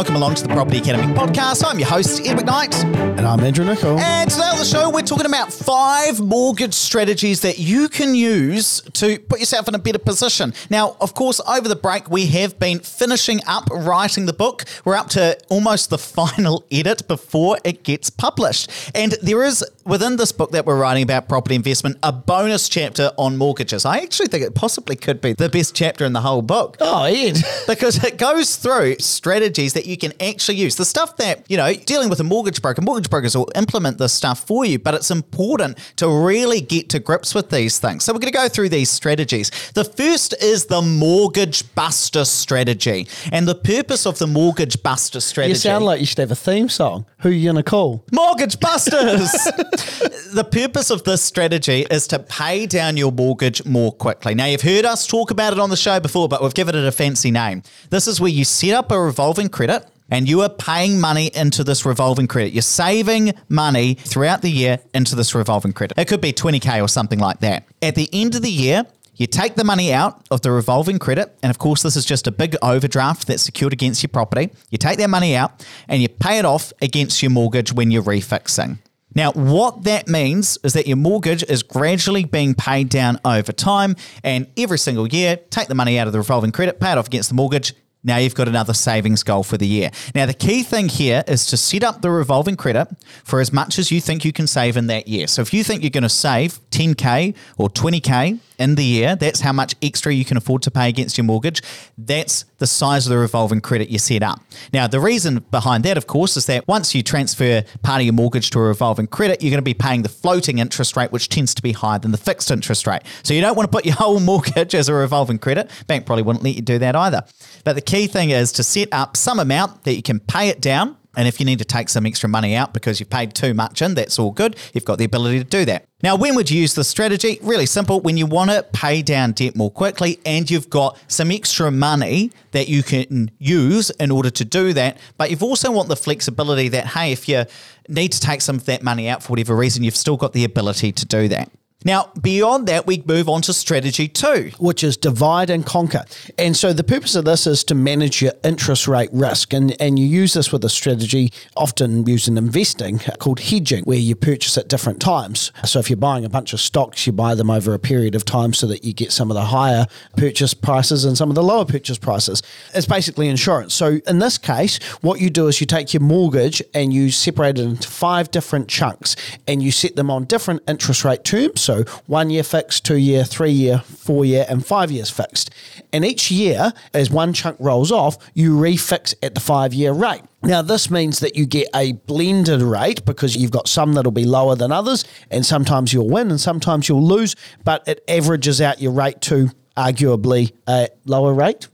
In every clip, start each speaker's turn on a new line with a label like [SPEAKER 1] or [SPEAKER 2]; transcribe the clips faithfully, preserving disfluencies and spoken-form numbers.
[SPEAKER 1] welcome along to the Property Academy podcast. I'm your host, Ed McKnight.
[SPEAKER 2] And I'm Andrew Nicol.
[SPEAKER 1] And today on the show, we're talking about five mortgage strategies that you can use to put yourself in a better position. Now, of course, over the break, we have been finishing up writing the book. We're up to almost the final edit before it gets published. And there is, within this book that we're writing about property investment, a bonus chapter on mortgages. I actually think it possibly could be the best chapter in the whole book.
[SPEAKER 2] Oh, Ed.
[SPEAKER 1] Because it goes through strategies that you can actually use. The stuff that, you know, dealing with a mortgage broker, mortgage brokers will implement this stuff for you, but it's important to really get to grips with these things. So we're going to go through these strategies. The first is the mortgage buster strategy. And the purpose of the mortgage buster strategy...
[SPEAKER 2] You sound like you should have a theme song. Who are you going to call?
[SPEAKER 1] Mortgage busters! The purpose of this strategy is to pay down your mortgage more quickly. Now, you've heard us talk about it on the show before, but we've given it a fancy name. This is where you set up a revolving credit and you are paying money into this revolving credit. You're saving money throughout the year into this revolving credit. It could be twenty K or something like that. At the end of the year, you take the money out of the revolving credit, and of course this is just a big overdraft that's secured against your property. You take that money out and you pay it off against your mortgage when you're refixing. Now, what that means is that your mortgage is gradually being paid down over time, and every single year, take the money out of the revolving credit, pay it off against the mortgage. Now you've got another savings goal for the year. Now, the key thing here is to set up the revolving credit for as much as you think you can save in that year. So if you think you're going to save ten K or twenty K in the year, that's how much extra you can afford to pay against your mortgage. That's the size of the revolving credit you set up. Now, the reason behind that, of course, is that once you transfer part of your mortgage to a revolving credit, you're going to be paying the floating interest rate, which tends to be higher than the fixed interest rate. So you don't want to put your whole mortgage as a revolving credit. Bank probably wouldn't let you do that either. But the key thing is to set up some amount that you can pay it down. And if you need to take some extra money out because you've paid too much in, that's all good. You've got the ability to do that. Now, when would you use this strategy? Really simple. When you want to pay down debt more quickly and you've got some extra money that you can use in order to do that, but you've also want the flexibility that, hey, if you need to take some of that money out for whatever reason, you've still got the ability to do that. Now, beyond that, we move on to strategy two,
[SPEAKER 2] which is divide and conquer. And so the purpose of this is to manage your interest rate risk. And, and you use this with a strategy often used in investing called hedging, where you purchase at different times. So if you're buying a bunch of stocks, you buy them over a period of time so that you get some of the higher purchase prices and some of the lower purchase prices. It's basically insurance. So in this case, what you do is you take your mortgage and you separate it into five different chunks and you set them on different interest rate terms. So So one year fixed, two year, three year, four year, and five years fixed. And each year, as one chunk rolls off, you refix at the five year rate. Now, this means that you get a blended rate because you've got some that'll be lower than others, and sometimes you'll win and sometimes you'll lose, but it averages out your rate to arguably a lower rate.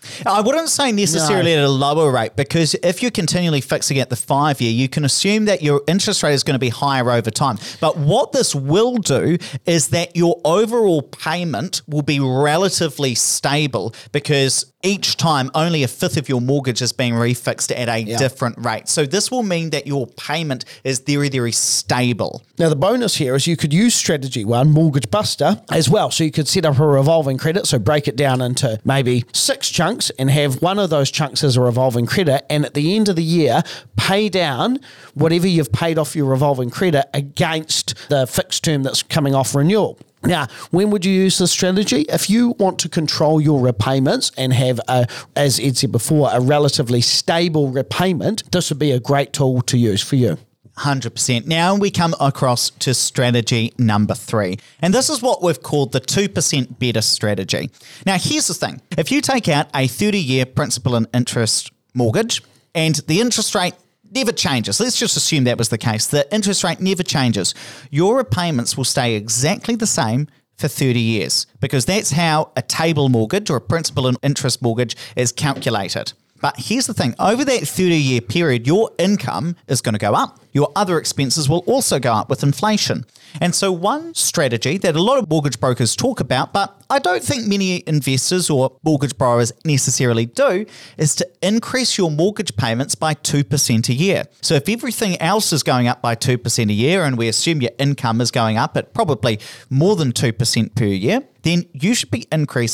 [SPEAKER 1] I wouldn't say necessarily no. at a lower rate, because if you're continually fixing at the five year, you can assume that your interest rate is going to be higher over time. But what this will do is that your overall payment will be relatively stable, because each time only a fifth of your mortgage is being refixed at a yeah. different rate. So this will mean that your payment is very, very stable.
[SPEAKER 2] Now, the bonus here is you could use strategy one, Mortgage Buster, as well. So you could set up a revolving credit, so break it down into maybe six chunks and have one of those chunks as a revolving credit. And at the end of the year, pay down whatever you've paid off your revolving credit against the fixed term that's coming off renewal. Now, when would you use this strategy? If you want to control your repayments and have, a, as Ed said before, a relatively stable repayment, this would be a great tool to use for you.
[SPEAKER 1] one hundred percent. Now we come across to strategy number three. And this is what we've called the two percent better strategy. Now, here's the thing. If you take out a thirty-year principal and interest mortgage and the interest rate never changes. Let's just assume that was the case. The interest rate never changes. Your repayments will stay exactly the same for thirty years, because that's how a table mortgage or a principal and interest mortgage is calculated. But here's the thing. Over that thirty-year period, your income is going to go up. Your other expenses will also go up with inflation. And so one strategy that a lot of mortgage brokers talk about, but I don't think many investors or mortgage borrowers necessarily do, is to increase your mortgage payments by two percent a year. So if everything else is going up by two percent a year, and we assume your income is going up at probably more than two percent per year, then you should be increasing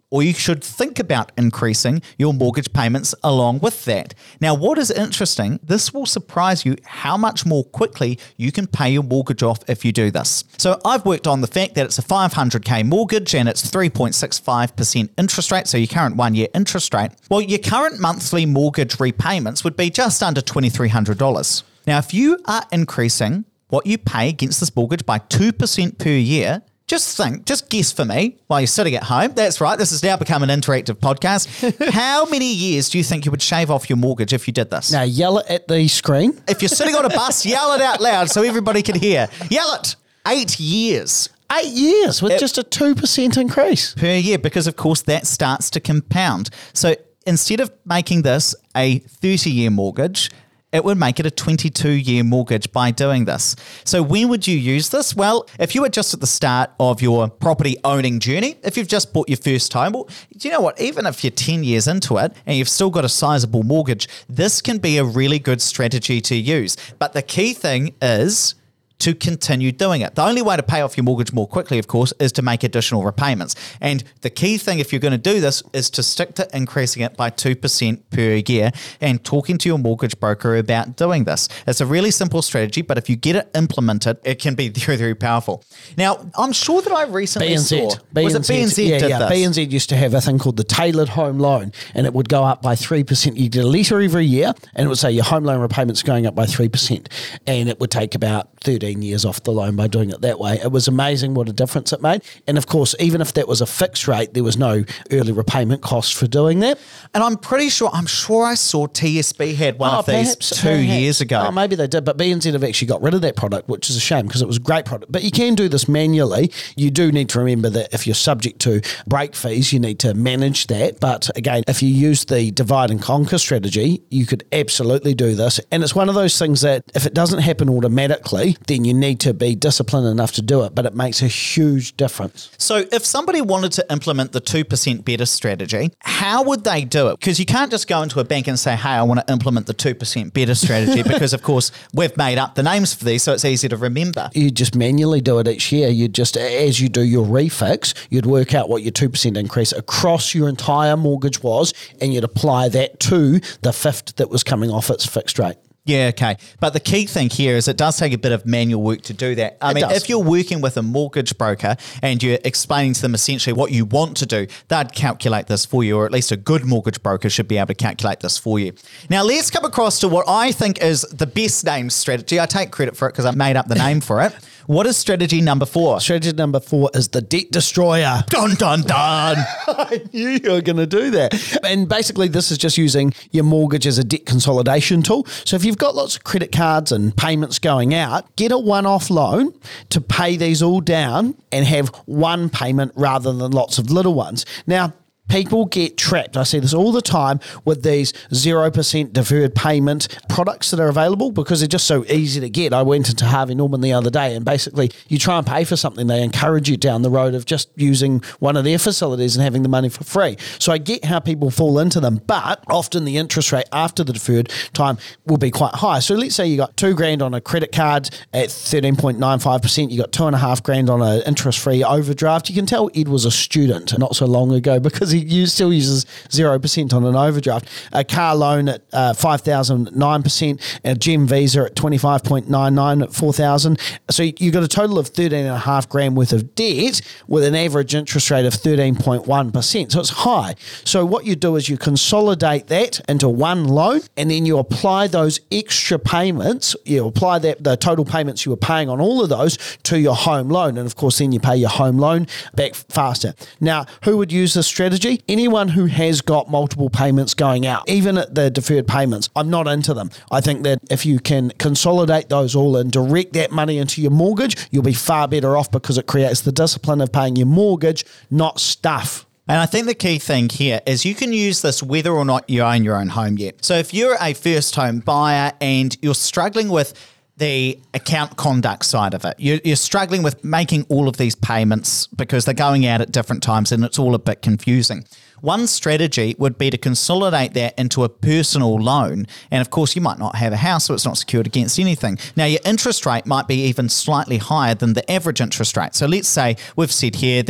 [SPEAKER 1] or you should think about increasing your mortgage payments along with that. Now, what is interesting, this will surprise you how much more quickly you can pay your mortgage off if you do this. So I've worked on the fact that it's a five hundred K mortgage and it's three point six five percent interest rate, so your current one-year interest rate. Well, your current monthly mortgage repayments would be just under two thousand three hundred dollars. Now, if you are increasing what you pay against this mortgage by two percent per year, just think, just guess for me while you're sitting at home. That's right. This has now become an interactive podcast. How many years do you think you would shave off your mortgage if you did this?
[SPEAKER 2] Now, yell it at the screen.
[SPEAKER 1] If you're sitting on a bus, yell it out loud so everybody can hear. Yell it. Eight years.
[SPEAKER 2] Eight years with it, just a two percent increase.
[SPEAKER 1] Per year, because of course that starts to compound. So instead of making this a thirty-year mortgage, it would make it a twenty-two-year mortgage by doing this. So when would you use this? Well, if you were just at the start of your property owning journey, if you've just bought your first home, well, do you know what? Even if you're ten years into it and you've still got a sizable mortgage, this can be a really good strategy to use. But the key thing is to continue doing it. The only way to pay off your mortgage more quickly, of course, is to make additional repayments. And the key thing, if you're going to do this, is to stick to increasing it by two percent per year and talking to your mortgage broker about doing this. It's a really simple strategy, but if you get it implemented, it can be very, very powerful. Now, I'm sure that I recently
[SPEAKER 2] B N Z.
[SPEAKER 1] saw... Was it B N Z
[SPEAKER 2] yeah,
[SPEAKER 1] did
[SPEAKER 2] yeah.
[SPEAKER 1] this?
[SPEAKER 2] B N Z used to have a thing called the tailored home loan, and it would go up by three percent. You get a letter every year, and it would say your home loan repayments going up by three percent, and it would take about thirteen years off the loan by doing it that way. It was amazing what a difference it made. And of course, even if that was a fixed rate, there was no early repayment cost for doing that.
[SPEAKER 1] And I'm pretty sure, I'm sure I saw T S B had one
[SPEAKER 2] oh,
[SPEAKER 1] of these
[SPEAKER 2] perhaps,
[SPEAKER 1] two
[SPEAKER 2] perhaps.
[SPEAKER 1] years ago.
[SPEAKER 2] Oh, maybe they did, but B N Z have actually got rid of that product, which is a shame because it was a great product. But you can do this manually. You do need to remember that if you're subject to break fees, you need to manage that. But again, if you use the divide and conquer strategy, you could absolutely do this. And it's one of those things that if it doesn't happen automatically, then you need to be disciplined enough to do it, but it makes a huge difference.
[SPEAKER 1] So if somebody wanted to implement the two percent better strategy, how would they do it? Because you can't just go into a bank and say, hey, I want to implement the two percent better strategy because, of course, we've made up the names for these, so it's easy to remember.
[SPEAKER 2] You just manually do it each year. You just, as you do your refix, you'd work out what your two percent increase across your entire mortgage was, and you'd apply that to the fifth that was coming off its fixed rate.
[SPEAKER 1] Yeah, okay. But the key thing here is it does take a bit of manual work to do that. I
[SPEAKER 2] It
[SPEAKER 1] mean,
[SPEAKER 2] does.
[SPEAKER 1] if you're working with a mortgage broker and you're explaining to them essentially what you want to do, they'd calculate this for you, or at least a good mortgage broker should be able to calculate this for you. Now, let's come across to what I think is the best named strategy. I take credit for it because I made up the name for it. What is strategy number four?
[SPEAKER 2] Strategy number four is the debt destroyer.
[SPEAKER 1] Dun, dun, dun.
[SPEAKER 2] I knew you were going to do that. And basically, this is just using your mortgage as a debt consolidation tool. So if you've got lots of credit cards and payments going out, get a one-off loan to pay these all down and have one payment rather than lots of little ones. Now, people get trapped. I see this all the time with these zero percent deferred payment products that are available because they're just so easy to get. I went into Harvey Norman the other day and basically you try and pay for something, they encourage you down the road of just using one of their facilities and having the money for free. So I get how people fall into them, but often the interest rate after the deferred time will be quite high. So let's say you got two grand on a credit card at thirteen point nine five percent, you got two and a half grand on an interest-free overdraft. You can tell Ed was a student not so long ago because he You still uses zero percent on an overdraft. A car loan at uh, five thousand nine percent, and a Gem Visa at twenty-five point nine nine at four thousand. So you got a total of thirteen and a half grand worth of debt with an average interest rate of thirteen point one percent. So it's high. So what you do is you consolidate that into one loan, and then you apply those extra payments. You apply that the total payments you were paying on all of those to your home loan, and of course then you pay your home loan back faster. Now, who would use this strategy? Anyone who has got multiple payments going out, even at the deferred payments. I'm not into them. I think that if you can consolidate those all and direct that money into your mortgage, you'll be far better off because it creates the discipline of paying your mortgage, not stuff.
[SPEAKER 1] And I think the key thing here is you can use this whether or not you own your own home yet. So if you're a first home buyer and you're struggling with the account conduct side of it, you're, you're struggling with making all of these payments because they're going out at different times and it's all a bit confusing. One strategy would be to consolidate that into a personal loan. And of course, you might not have a house, so it's not secured against anything. Now, your interest rate might be even slightly higher than the average interest rate. So let's say we've said here that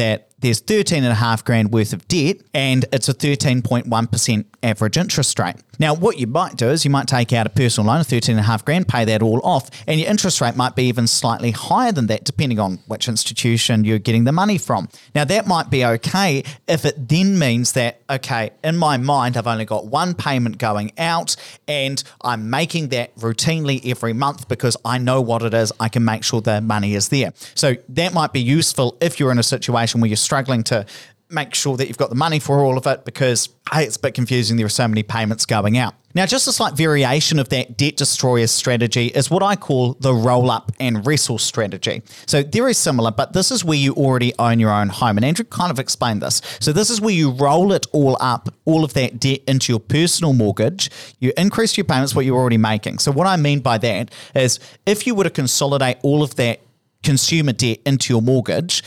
[SPEAKER 1] there's thirteen and a half grand worth of debt and it's a thirteen point one percent average interest rate. Now, what you might do is you might take out a personal loan of thirteen and a half grand, pay that all off, and your interest rate might be even slightly higher than that, depending on which institution you're getting the money from. Now, that might be okay if it then means that, okay, in my mind, I've only got one payment going out and I'm making that routinely every month because I know what it is. I can make sure the money is there. So that might be useful if you're in a situation where you're struggling to make sure that you've got the money for all of it because, hey, it's a bit confusing. There are so many payments going out. Now, just a slight variation of that debt destroyer strategy is what I call the roll up and wrestle strategy. So very similar, but this is where you already own your own home. And Andrew kind of explained this. So this is where you roll it all up, all of that debt into your personal mortgage. You increase your payments, what you're already making. So what I mean by that is if you were to consolidate all of that consumer debt into your mortgage,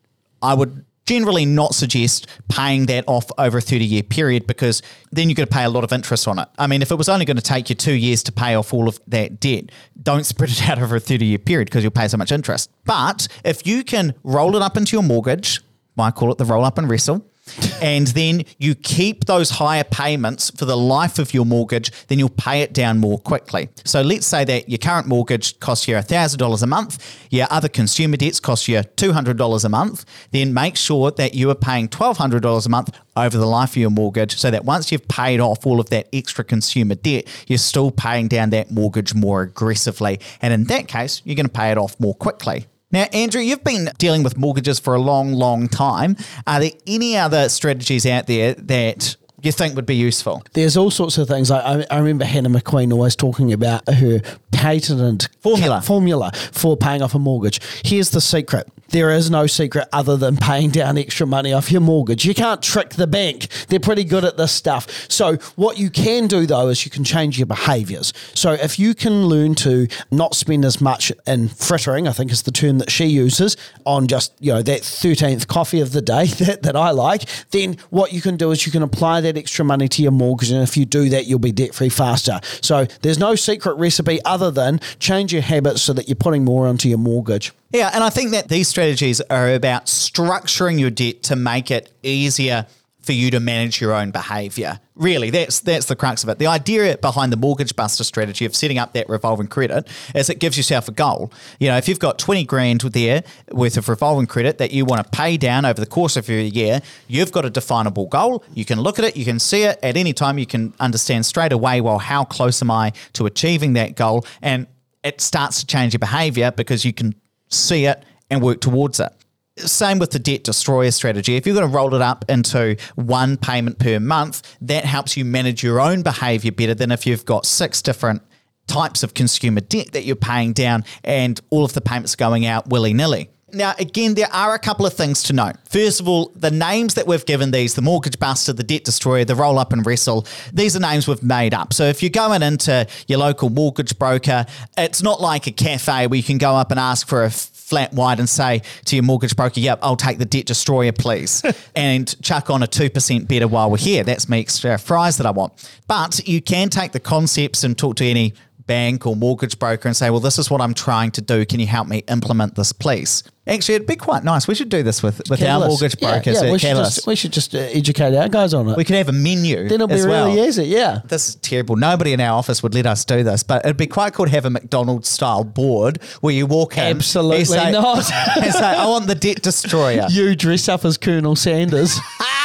[SPEAKER 1] I would generally not suggest paying that off over a thirty-year period because then you're going to pay a lot of interest on it. I mean, if it was only going to take you two years to pay off all of that debt, don't spread it out over a thirty-year period because you'll pay so much interest. But if you can roll it up into your mortgage, I call it the roll up and wrestle, and then you keep those higher payments for the life of your mortgage, then you'll pay it down more quickly. So let's say that your current mortgage costs you one thousand dollars a month, your other consumer debts cost you two hundred dollars a month, then make sure that you are paying twelve hundred dollars a month over the life of your mortgage so that once you've paid off all of that extra consumer debt, you're still paying down that mortgage more aggressively. And in that case, you're going to pay it off more quickly. Now, Andrew, you've been dealing with mortgages for a long, long time. Are there any other strategies out there that you think would be useful?
[SPEAKER 2] There's all sorts of things. I, I remember Hannah McQueen always talking about her patented
[SPEAKER 1] formula.
[SPEAKER 2] ca- formula for paying off a mortgage. Here's the secret. There is no secret other than paying down extra money off your mortgage. You can't trick the bank. They're pretty good at this stuff. So what you can do, though, is you can change your behaviours. So if you can learn to not spend as much in frittering, I think is the term that she uses, on just, you know, that thirteenth coffee of the day that, that I like, then what you can do is you can apply that extra money to your mortgage, and if you do that, you'll be debt-free faster. So there's no secret recipe other than change your habits so that you're putting more onto your mortgage.
[SPEAKER 1] Yeah, and I think that these strategies are about structuring your debt to make it easier for you to manage your own behaviour. Really, that's that's the crux of it. The idea behind the Mortgage Buster strategy of setting up that revolving credit is it gives yourself a goal. You know, if you've got twenty grand there worth of revolving credit that you want to pay down over the course of your year, you've got a definable goal. You can look at it, you can see it at any time, you can understand straight away, well, how close am I to achieving that goal? And it starts to change your behaviour because you can see it and work towards it. Same with the debt destroyer strategy. If you're going to roll it up into one payment per month, that helps you manage your own behavior better than if you've got six different types of consumer debt that you're paying down and all of the payments going out willy-nilly. Now, again, there are a couple of things to note. First of all, the names that we've given these, the Mortgage Buster, the Debt Destroyer, the Roll Up and Wrestle, these are names we've made up. So if you're going into your local mortgage broker, it's not like a cafe where you can go up and ask for a flat white and say to your mortgage broker, yep, I'll take the Debt Destroyer, please, and chuck on a two percent better while we're here. That's me extra fries that I want. But you can take the concepts and talk to any bank or mortgage broker and say, well, this is what I'm trying to do. Can you help me implement this, please? Actually, it'd be quite nice. We should do this with, with our mortgage brokers
[SPEAKER 2] yeah, yeah,
[SPEAKER 1] at
[SPEAKER 2] we, should
[SPEAKER 1] Catalyst.
[SPEAKER 2] just, we should just uh, educate our guys on it.
[SPEAKER 1] We could have a menu.
[SPEAKER 2] Then it'll be
[SPEAKER 1] as
[SPEAKER 2] really
[SPEAKER 1] well.
[SPEAKER 2] easy, yeah.
[SPEAKER 1] This is terrible. Nobody in our office would let us do this, but it'd be quite cool to have a McDonald's style board where you walk in.
[SPEAKER 2] Absolutely
[SPEAKER 1] and say,
[SPEAKER 2] not.
[SPEAKER 1] and say, I want the Debt Destroyer.
[SPEAKER 2] You dress up as Colonel Sanders.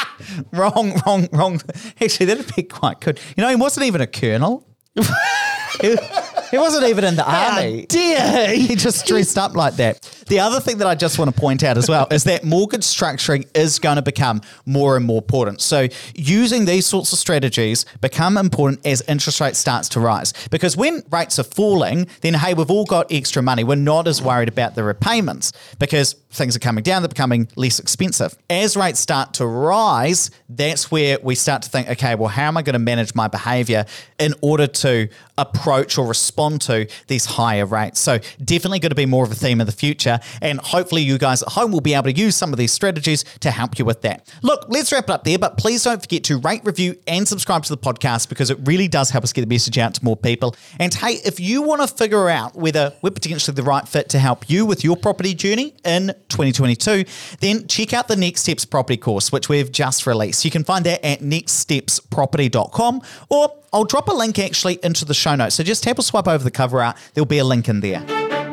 [SPEAKER 1] wrong, wrong, wrong. Actually, that'd be quite good. You know, he wasn't even a colonel. he, he wasn't even in the army.
[SPEAKER 2] How dare he?
[SPEAKER 1] He just dressed up like that. The other thing that I just want to point out as well is that mortgage structuring is going to become more and more important. So using these sorts of strategies become important as interest rates starts to rise. Because when rates are falling, then, hey, we've all got extra money. We're not as worried about the repayments because things are coming down, they're becoming less expensive. As rates start to rise, that's where we start to think, okay, well, how am I going to manage my behavior in order to approach or respond to these higher rates? So definitely going to be more of a theme of the future. And hopefully you guys at home will be able to use some of these strategies to help you with that. Look, let's wrap it up there, but please don't forget to rate, review, and subscribe to the podcast because it really does help us get the message out to more people. And hey, if you want to figure out whether we're potentially the right fit to help you with your property journey in twenty twenty-two, then check out the Next Steps Property course, which we've just released. You can find that at next steps property dot com, or I'll drop a link actually into the show notes. So just tap or swipe over the cover art. There'll be a link in there.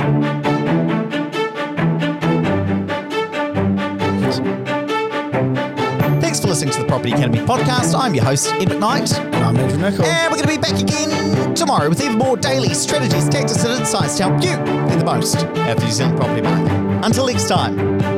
[SPEAKER 1] Thanks for listening to the Property Academy podcast. I'm your host, Ed McKnight.
[SPEAKER 2] And I'm Andrew Nicol.
[SPEAKER 1] And we're going to be back again tomorrow with even more daily strategies, tactics, and insights to help you get the most out of the New Zealand property market. Until next time.